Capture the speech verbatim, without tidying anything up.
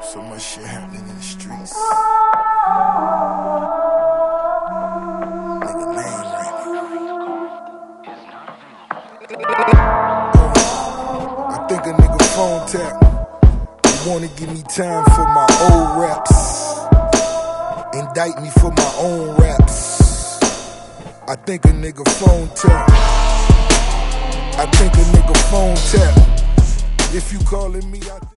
So much shit happening in the streets. Nigga name rapping. I think a nigga phone tap. He wanna give me time for my old raps. Indict me for my own raps. I think a nigga phone tap. I think a nigga phone tap. If you calling me, I